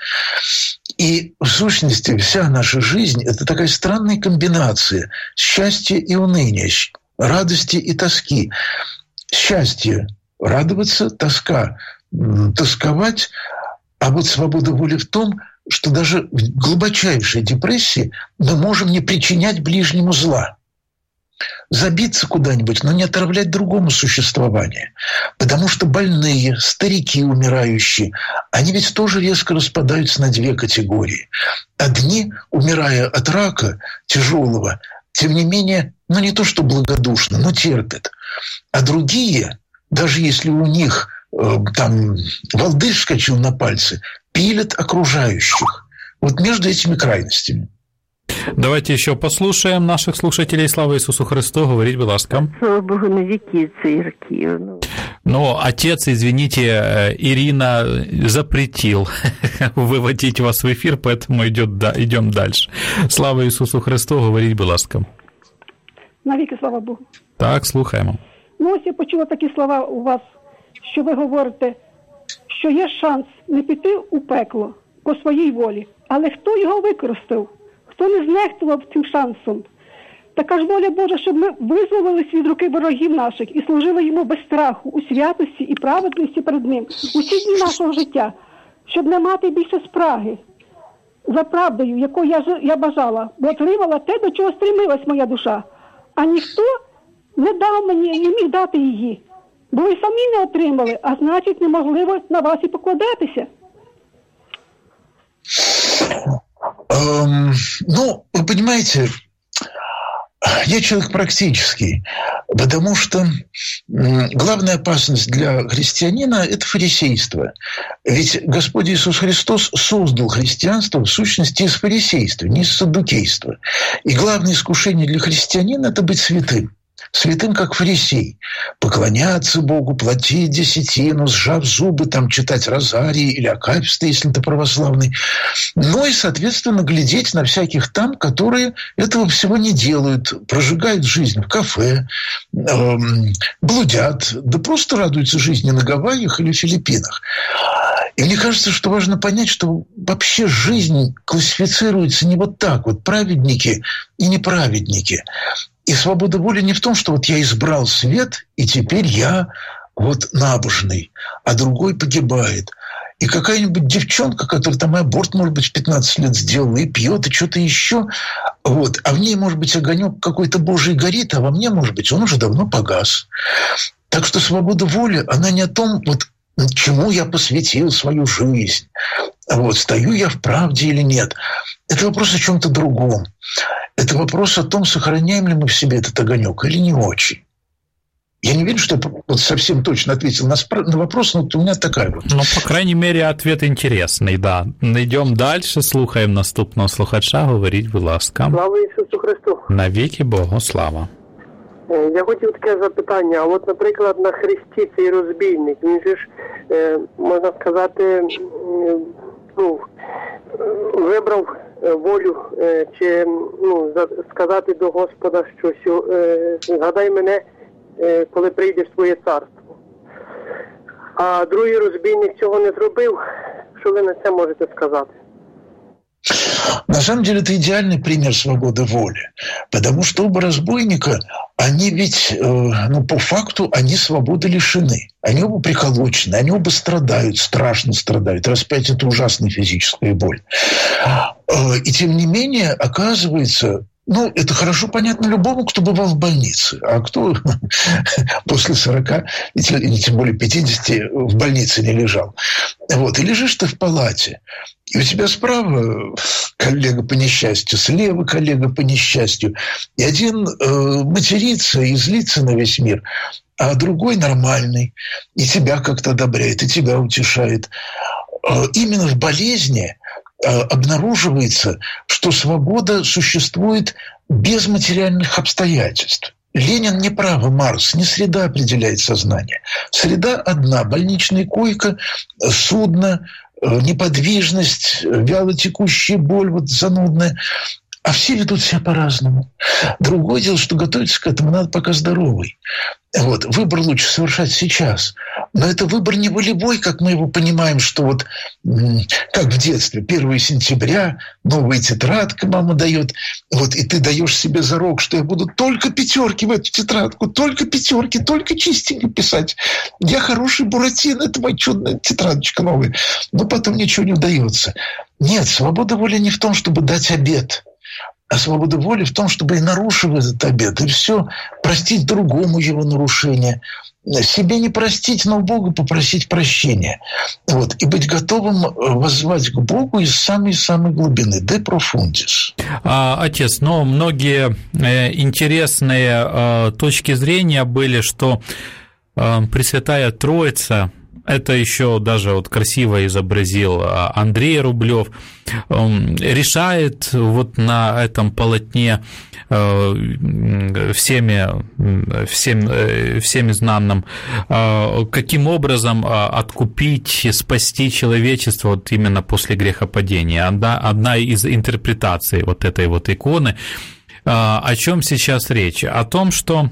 И в сущности вся наша жизнь – это такая странная комбинация счастья и уныния, радости и тоски. Счастье – радоваться, тоска – тосковать, а вот свобода воли в том, что даже в глубочайшей депрессии мы можем не причинять ближнему зла. Забиться куда-нибудь, но не отравлять другому существование. Потому что больные, старики умирающие, они ведь тоже резко распадаются на две категории. Одни, умирая от рака тяжелого, тем не менее, ну не то что благодушно, но терпят. А другие, даже если у них э, там волдырь вскочил на пальцы, пилят окружающих. Вот между этими крайностями. Давайте еще послушаем наших слушателей. Слава Иисусу Христу, говорить, будь ласка. Слава Богу, на веки церкви. Но отец, извините, Ирина запретил выводить вас в эфир, поэтому идет, да, идем дальше. Слава Иисусу Христу, говорить, будь ласка. Навіки, слава Богу. Так, слухаємо. Ну, ось я почула такі слова у вас, що ви говорите, що є шанс не піти у пекло по своїй волі, але хто його використав? Хто не знехтував цим шансом? Така ж воля Божа, щоб ми визволились від руки ворогів наших і служили йому без страху, у святості і праведності перед ним, усі дні нашого життя, щоб не мати більше спраги за правдою, яку я, я бажала, бо отримала те, до чого стремилась моя душа. А ніхто не дав мені, не міг дати її, бо ви самі не отримали, а значить неможливо на вас і покладатися. Эм, ну, вы понимаете, я человек практический, потому что главная опасность для христианина – это фарисейство. Ведь Господь Иисус Христос создал христианство в сущности из фарисейства, не из саддукейства. И главное искушение для христианина – это быть святым. святым, как фарисей, поклоняться Богу, платить десятину, сжав зубы, там, читать розарии или акафисты, если ты православный, но и, соответственно, глядеть на всяких там, которые этого всего не делают, прожигают жизнь в кафе, эм, блудят, да просто радуются жизни на Гавайях или Филиппинах. И мне кажется, что важно понять, что вообще жизнь классифицируется не вот так вот, праведники и неправедники. И свобода воли не в том, что вот я избрал свет, и теперь я вот набожный, а другой погибает. И какая-нибудь девчонка, которая там и аборт, может быть, в пятнадцать лет сделала, и пьет, и что-то еще, вот, а в ней, может быть, огонек какой-то Божий горит, а во мне, может быть, он уже давно погас. Так что свобода воли, она не о том, вот, чему я посвятил свою жизнь, вот, стою я в правде или нет. Это вопрос о чем-то другом. Это вопрос о том, сохраняем ли мы в себе этот огонек или не очень. Я не верю, что я вот совсем точно ответил на, спро- на вопрос, но вот у меня такая вот. Ну, по крайней мере, ответ интересный, да. Йдемо дальше, слухаємо наступного слухача. Говоріть, будь ласка. Слава Ісусу Христу. Навіки Богу слава. Я хотів таке запитання. А от, наприклад, на Христі цей розбійник, він же ж, можна сказати, ну, вибрав волю, чи, ну, сказати до Господа, що згадай мене, коли прийдеш в твоє царство. А другий розбійник цього не зробив. Що ви на це можете сказати? На самом деле это идеальный пример свободы воли, потому что оба разбойника, они ведь, э, ну, по факту, они свободы лишены. Они оба приколочены, они оба страдают, страшно страдают. Распять – это ужасная физическая боль. Э, и тем не менее, оказывается, ну, это хорошо понятно любому, кто бывал в больнице. А кто после сорока, или тем более пятидесяти, в больнице не лежал. Вот. И лежишь ты в палате, и у тебя справа коллега по несчастью, слева коллега по несчастью. И один э, матерится и злится на весь мир, а другой нормальный. И тебя как-то одобряет, и тебя утешает. Э, именно в болезни обнаруживается, что свобода существует без материальных обстоятельств. Ленин не право, Маркс, не среда определяет сознание. Среда одна – больничная койка, судно, неподвижность, вялотекущая боль, вот занудная. А все ведут себя по-разному. Другое дело, что готовиться к этому надо пока здоровый. Вот. Выбор лучше совершать сейчас. Но это выбор не волевой, как мы его понимаем, что вот как в детстве, первого сентября, новая тетрадка мама дает, вот, и ты даешь себе зарок, что я буду только пятерки в эту тетрадку, только пятерки, только чистенько писать. Я хороший Буратино, это моя чудная тетрадочка новая. Но потом ничего не удается. Нет, свобода воли не в том, чтобы дать обет. А свобода воли в том, чтобы и нарушив этот обет, и все, простить другому его нарушение. Себе не простить, но у Бога попросить прощения. Вот. И быть готовым воззвать к Богу из самой-самой глубины. De profundis. А, отец, но многие э, интересные э, точки зрения были, что э, Пресвятая Троица, это еще даже вот красиво изобразил Андрей Рублев, решает вот на этом полотне всеми, всем, всеми знанным, каким образом откупить, спасти человечество вот именно после грехопадения. Одна, одна из интерпретаций вот этой вот иконы. О чем сейчас речь? О том, что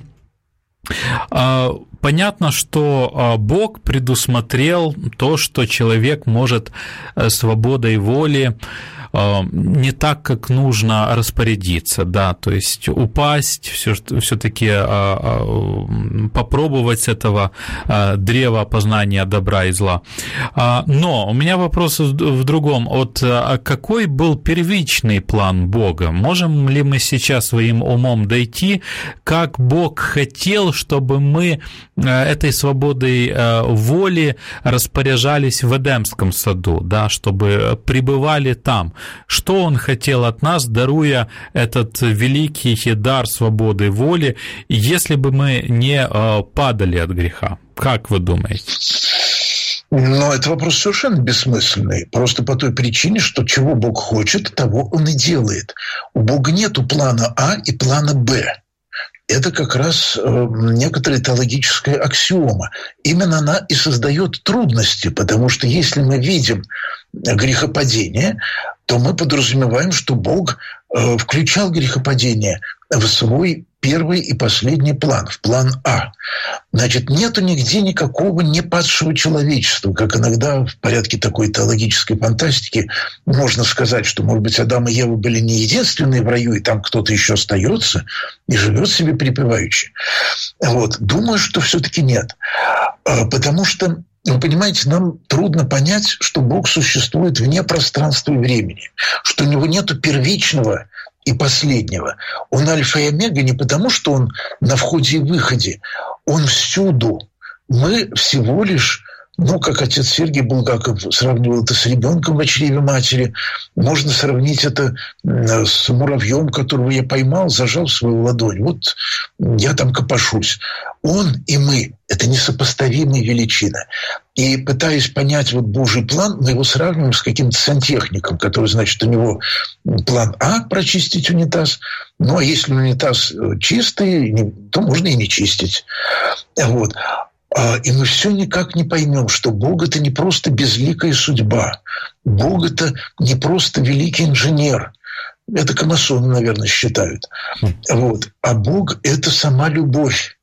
понятно, что Бог предусмотрел то, что человек может свободой воли не так, как нужно распорядиться, да, то есть упасть, все-таки попробовать с этого древа познания добра и зла. Но у меня вопрос в другом. Вот какой был первичный план Бога? Можем ли мы сейчас своим умом дойти, как Бог хотел, чтобы мы этой свободой воли распоряжались в Эдемском саду, да, чтобы пребывали там? Что Он хотел от нас, даруя этот великий дар свободы воли, если бы мы не падали от греха? Как вы думаете? Но это вопрос совершенно бессмысленный. Просто по той причине, что чего Бог хочет, того Он и делает. У Бога нету плана А и плана Б. это как раз некоторая теологическая аксиома. Именно она и создает трудности, потому что если мы видим грехопадение, то мы подразумеваем, что Бог включал грехопадение в свой первый и последний план, в план А. Значит, нету нигде никакого непадшего человечества, как иногда в порядке такой теологической фантастики можно сказать, что, может быть, Адам и Ева были не единственные в раю, и там кто-то еще остается и живет себе припеваючи. Вот. Думаю, что все-таки нет. Потому что, вы понимаете, нам трудно понять, что Бог существует вне пространства и времени, что у него нету первичного и последнего. Он альфа и омега не потому, что он на входе и выходе, он всюду. Мы всего лишь, ну, как отец Сергий Булгаков сравнивал это с ребенком в чреве матери, можно сравнить это с муравьем, которого я поймал, зажал в свою ладонь. Вот я там копошусь. Он и мы – это несопоставимые величины. И пытаясь понять вот Божий план, мы его сравниваем с каким-то сантехником, который, значит, у него план А – прочистить унитаз. Ну, а если унитаз чистый, то можно и не чистить. Вот. И мы все никак не поймем, что Бог – это не просто безликая судьба. Бог – это не просто великий инженер. Это комасоны, наверное, считают. Вот. А Бог – это сама любовь.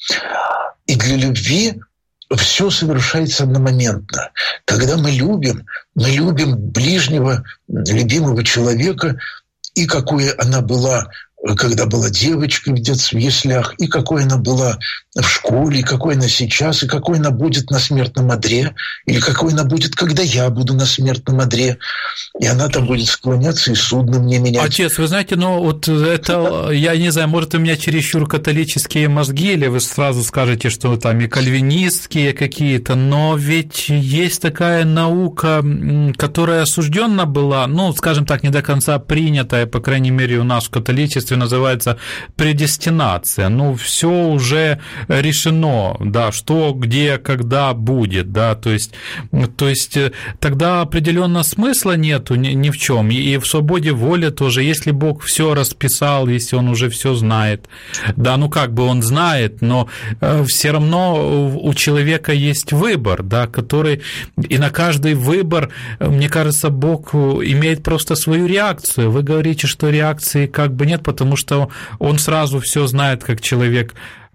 И для любви все совершается одномоментно. Когда мы любим, мы любим ближнего, любимого человека, и какой она была, когда была девочкой в детстве, в яслях, и какой она была в школе, и какой она сейчас, и какой она будет на смертном одре, или какой она будет, когда я буду на смертном одре, и она там будет склоняться и судно мне менять. Отец, вы знаете, ну вот это, я не знаю, может, у меня чересчур католические мозги, или вы сразу скажете, что там и кальвинистские какие-то, но ведь есть такая наука, которая осуждена была, ну, скажем так, не до конца принятая, по крайней мере, у нас в католичестве, называется предестинация. Ну, все уже решено, да, что, где, когда будет, да, то есть, то есть тогда определенно смысла нету ни, ни в чем. И, и в свободе воли тоже, если Бог все расписал, если Он уже все знает, да, ну как бы Он знает, но все равно у человека есть выбор, да, который, и на каждый выбор, мне кажется, Бог имеет просто свою реакцию. Вы говорите, что реакции как бы нет, потому что Он сразу все знает, как человек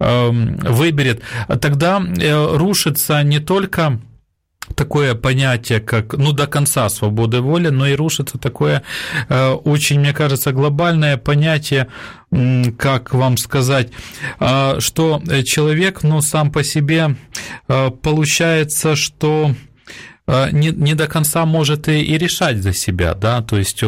выберет. Тогда рушится не только такое понятие, как, ну, до конца свободы воли, но и рушится такое очень, мне кажется, глобальное понятие, как вам сказать, что человек, ну, сам по себе, получается, что Не, не до конца может и, и решать за себя, да, то есть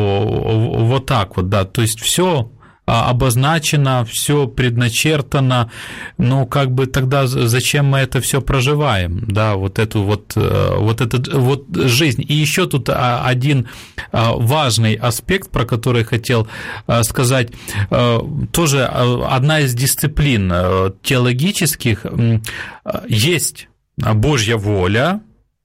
вот так вот, да, то есть все обозначено, все предначертано, ну, как бы тогда зачем мы это все проживаем, да, вот эту вот, вот эту вот жизнь. И еще тут один важный аспект, про который хотел сказать, тоже одна из дисциплин теологических, есть Божья воля,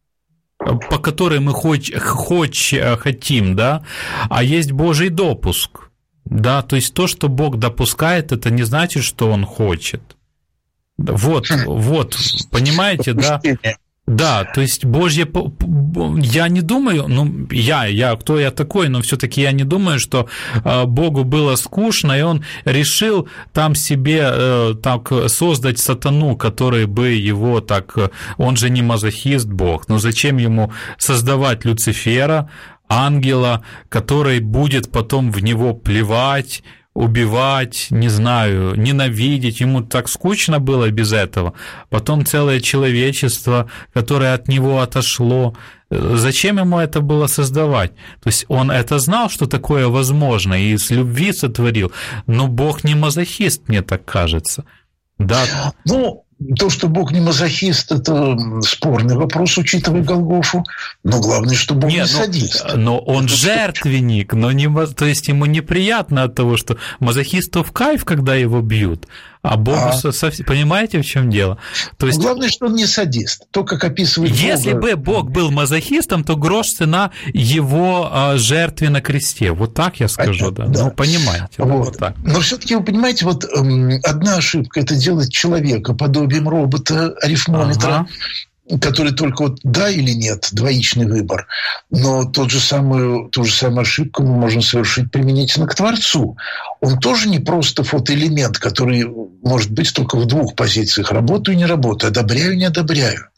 по которой мы хоть, хоть хотим, да, а есть Божий допуск, да, то есть то, что Бог допускает, это не значит, что Он хочет. Вот, вот, понимаете, да? Да, то есть Божье, я не думаю, ну, я, я, кто я такой, но все-таки я не думаю, что Богу было скучно, и Он решил там себе так создать сатану, который бы его так, он же не мазохист Бог, но зачем ему создавать Люцифера, ангела, который будет потом в него плевать, убивать, не знаю, ненавидеть. Ему так скучно было без этого. Потом целое человечество, которое от него отошло. Зачем ему это было создавать? То есть он это знал, что такое возможно, и с любви сотворил. Но Бог не мазохист, мне так кажется. Да. Ну, то, что Бог не мазохист, это спорный вопрос, учитывая Голгофу. Но главное, что Бог Нет, не садист. Но, но он это жертвенник, но не, то есть ему неприятно от того, что мазохисту в кайф, когда его бьют, А Бог, а... понимаете, в чем дело? То есть... Главное, что он не садист. То, как описывает Если Бога... бы Бог был мазохистом, то грош цена его а, жертве на кресте. Вот так я скажу, Понятно, да. да. Ну, понимаете. Вот. Вот так. Но все-таки, вы понимаете, вот эм, одна ошибка – это делать человека подобием робота, арифмометра, ага. который только вот да или нет, двоичный выбор. Но тот же самую, ту же самую ошибку мы можем совершить применительно к Творцу. Он тоже не просто фотоэлемент, который может быть только в двух позициях. Работаю, не работаю, одобряю, не одобряю.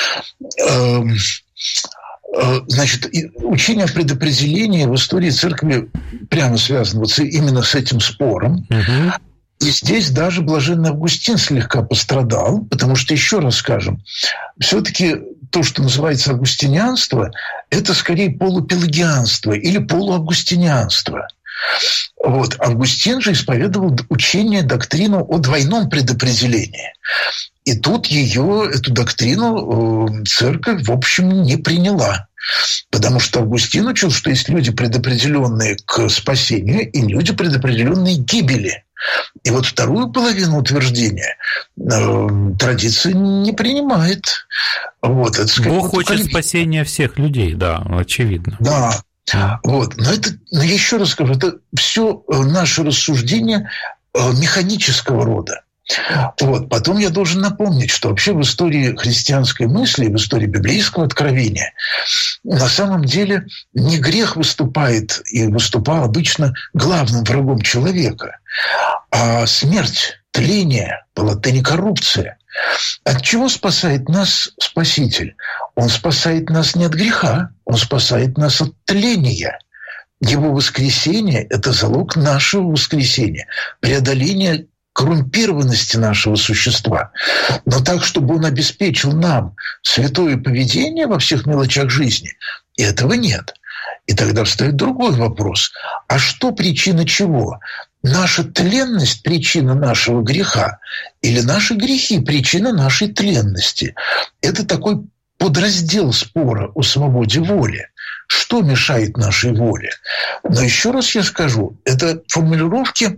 Значит, учение о предопределении в истории церкви прямо связано вот именно с этим спором. Угу. И здесь даже блаженный Августин слегка пострадал, потому что, еще раз скажем, все-таки то, что называется августинианство, это скорее полупелагианство или полуавгустинианство. Вот. Августин же исповедовал учение, доктрину о двойном предопределении. И тут ее, эту доктрину, церковь, в общем, не приняла. Потому что Августин учил, что есть люди, предопределенные к спасению, и люди, предопределенные к гибели. И вот вторую половину утверждения э, традиция не принимает. Вот, это, сказать, Бог вот хочет коллеги. Спасения всех людей, да, очевидно. Да. Вот. Но, это, но я еще раз скажу, это все наше рассуждение механического рода. Вот. Потом я должен напомнить, что вообще в истории христианской мысли, в истории библейского откровения на самом деле не грех выступает и выступал обычно главным врагом человека, а смерть, тление, по латыни коррупция. От чего спасает нас Спаситель? Он спасает нас не от греха, он спасает нас от тления. Его воскресение – это залог нашего воскресения, преодоление коррумпированности нашего существа, но так, чтобы он обеспечил нам святое поведение во всех мелочах жизни, этого нет. И тогда встает другой вопрос. А что причина чего? Наша тленность – причина нашего греха или наши грехи – причина нашей тленности? Это такой подраздел спора о свободе воли. Что мешает нашей воле? Но еще раз я скажу, это формулировки...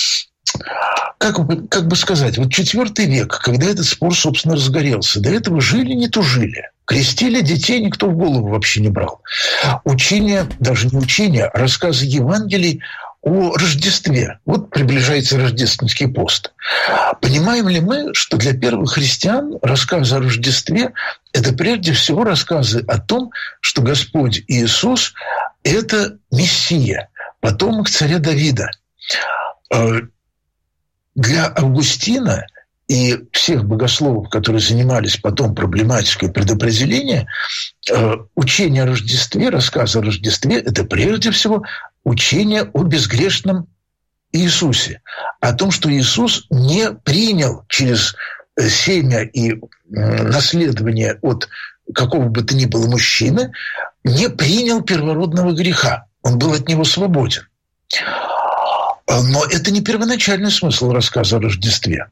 Как бы, как бы сказать, вот четвертый век, когда этот спор, собственно, разгорелся, до этого жили, не тужили. Крестили детей, никто в голову вообще не брал. Учение, даже не учение, а рассказы Евангелий о Рождестве. Вот приближается рождественский пост. Понимаем ли мы, что для первых христиан рассказы о Рождестве – это прежде всего рассказы о том, что Господь Иисус – это Мессия, потомок царя Давида. Для Августина и всех богословов, которые занимались потом проблематикой предопределения, учение о Рождестве, рассказ о Рождестве – это прежде всего учение о безгрешном Иисусе, о том, что Иисус не принял через семя и наследование от какого бы то ни было мужчины, не принял первородного греха. Он был от него свободен. Но это не первоначальный смысл рассказа о Рождестве.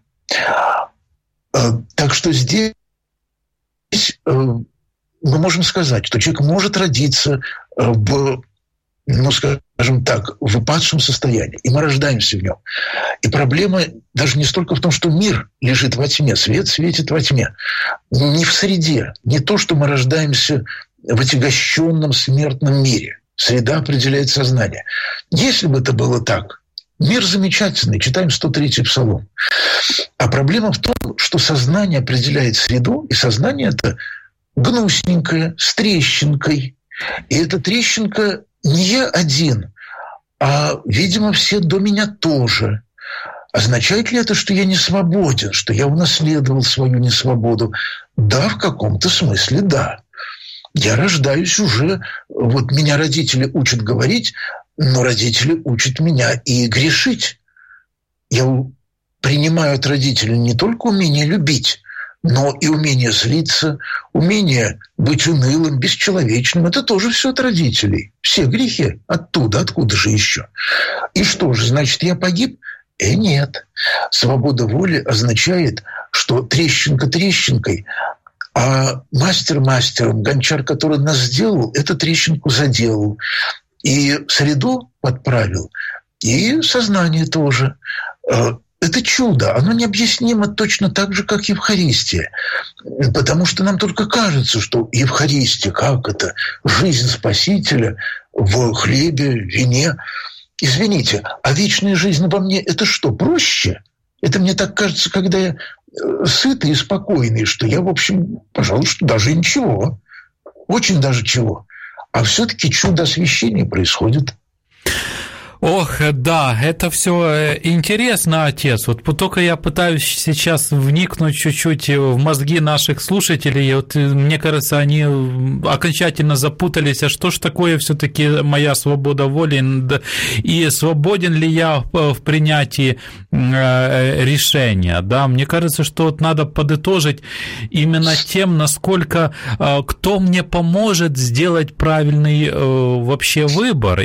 Так что здесь мы можем сказать, что человек может родиться в, ну, скажем так, в упадшем состоянии, и мы рождаемся в нем. И проблема даже не столько в том, что мир лежит во тьме, свет светит во тьме. Не в среде, не то, что мы рождаемся в отягощенном смертном мире. Среда определяет сознание. Если бы это было так, мир замечательный, читаем сто третий псалом. А проблема в том, что сознание определяет среду, и сознание это гнусненькое, с трещинкой. И эта трещинка не я один, а, видимо, все до меня тоже. Означает ли это, что я не свободен, что я унаследовал свою несвободу? Да, в каком-то смысле да. Я рождаюсь уже, вот меня родители учат говорить, но родители учат меня и грешить. Я принимаю от родителей не только умение любить, но и умение злиться, умение быть унылым, бесчеловечным. Это тоже все от родителей. Все грехи оттуда, откуда же еще? И что же, значит, я погиб? Э, нет. Свобода воли означает, что трещинка трещинкой, а мастер мастером, гончар, который нас сделал, эту трещинку заделал. И среду подправил, и сознание тоже. Это чудо, оно необъяснимо точно так же, как Евхаристия. Потому что нам только кажется, что Евхаристия, как это, жизнь Спасителя в хлебе, вине. Извините, а вечная жизнь во мне – это что, проще? Это мне так кажется, когда я сытый и спокойный, что я, в общем, пожалуй, что даже ничего. Очень даже чего. А все-таки чудо освящения происходит. Ох, да, это все интересно, отец. Вот только я пытаюсь сейчас вникнуть чуть-чуть в мозги наших слушателей. Вот, мне кажется, они окончательно запутались. А что ж такое все-таки моя свобода воли? И свободен ли я в принятии решения? Да, мне кажется, что вот надо подытожить именно тем, насколько кто мне поможет сделать правильный вообще выбор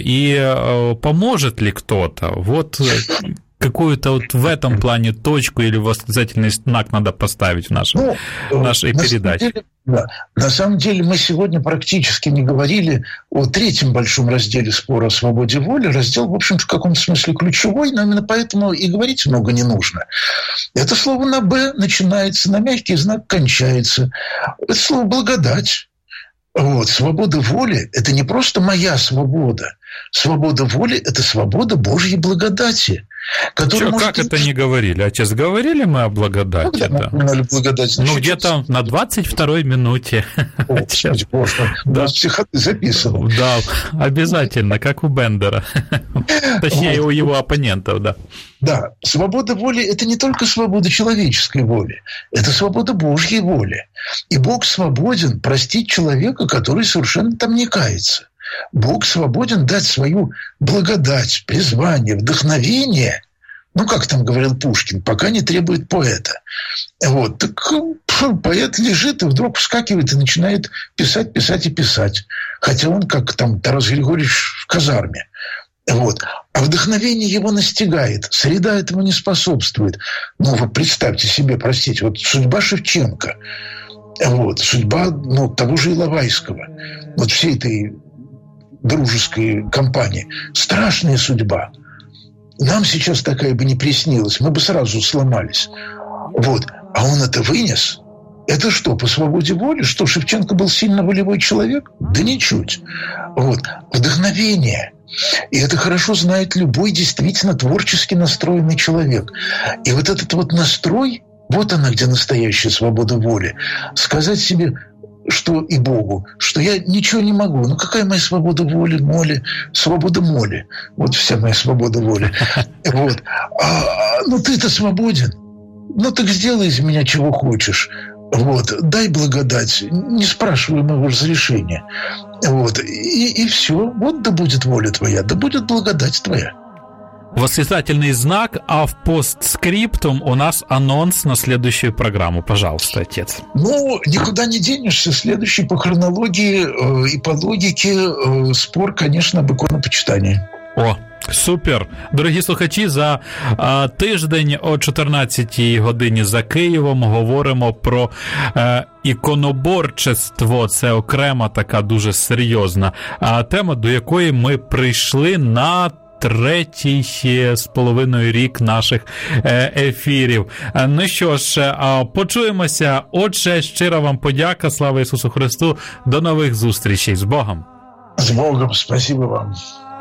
и поможет ли кто-то? Вот какую-то вот в этом плане точку или восклицательный знак надо поставить в нашем, ну, нашей на передаче. Самом деле, да. На самом деле мы сегодня практически не говорили о третьем большом разделе спора о свободе воли. Раздел, в общем, в каком-то смысле ключевой, но именно поэтому и говорить много не нужно. Это слово на «б» начинается, на мягкий знак кончается. Это слово «благодать». Вот. Свобода воли – это не просто моя свобода. Свобода воли – это свобода Божьей благодати. Чё, может... Как это не говорили? А сейчас говорили мы о благодати? Да. Мы благодать, ну, где-то на двадцать второй минуте. О, Господи, Боже, да. Психоты записывал. Да, обязательно, как у Бендера. Точнее, вот. У его оппонентов, да. Да, свобода воли – это не только свобода человеческой воли, это свобода Божьей воли. И Бог свободен простить человека, который совершенно там не кается. Бог свободен дать свою благодать, призвание, вдохновение, ну, как там говорил Пушкин, пока не требует поэта. Вот. Так поэт лежит и вдруг вскакивает и начинает писать, писать и писать. Хотя он, как там Тарас Григорьевич в казарме. Вот. А вдохновение его настигает, среда этому не способствует. Ну, вы представьте себе, простите, вот судьба Шевченко, вот, судьба ну, того же Иловайского, вот всей этой дружеской компании. Страшная судьба. Нам сейчас такая бы не приснилась, мы бы сразу сломались. Вот. А он это вынес. Это что, по свободе воли? Что, Шевченко был сильно волевой человек? Да ничуть. Вот. Вдохновение. И это хорошо знает любой действительно творчески настроенный человек. И вот этот вот настрой, вот она, где настоящая свобода воли. Сказать себе, что и Богу, что я ничего не могу. Ну, какая моя свобода воли, моли? Свобода моли. Вот вся моя свобода воли. Вот. А, ну, ты-то свободен. Ну, так сделай из меня чего хочешь. Вот. Дай благодать. Не спрашивай моего разрешения. Вот. И, и все. Вот да будет воля твоя, да будет благодать твоя. Восклицательный знак, а в постскриптум у нас анонс на следующую программу. Пожалуйста, отец. Ну, никуда не денешься. Следующий по хронологии э, и по логике э, спор, конечно, об иконопочитании. О, супер. Дорогі слухачі, за а, тиждень о чотирнадцятій годині за Києвом говоримо про е, іконоборчество. Це окрема така дуже серйозна а, тема, до якої ми прийшли на третій з половиною рік наших ефірів. Ну що ж, почуємося. Отже, щира вам подяка. Слава Ісусу Христу. До нових зустрічей. З Богом. З Богом. Спасибо вам.